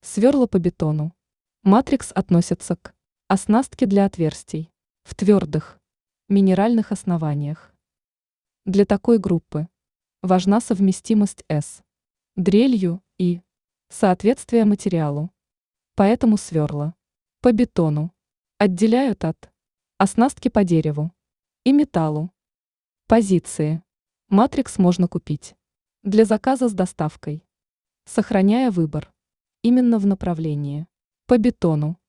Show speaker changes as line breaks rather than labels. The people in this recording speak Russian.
Сверла по бетону. Матрикс относится к оснастке для отверстий в твердых минеральных основаниях. Для такой группы важна совместимость с дрелью и соответствие материалу. Поэтому сверла по бетону отделяют от оснастки по дереву и металлу. Позиции. Матрикс можно купить для заказа с доставкой, сохраняя выбор именно в направлении по бетону.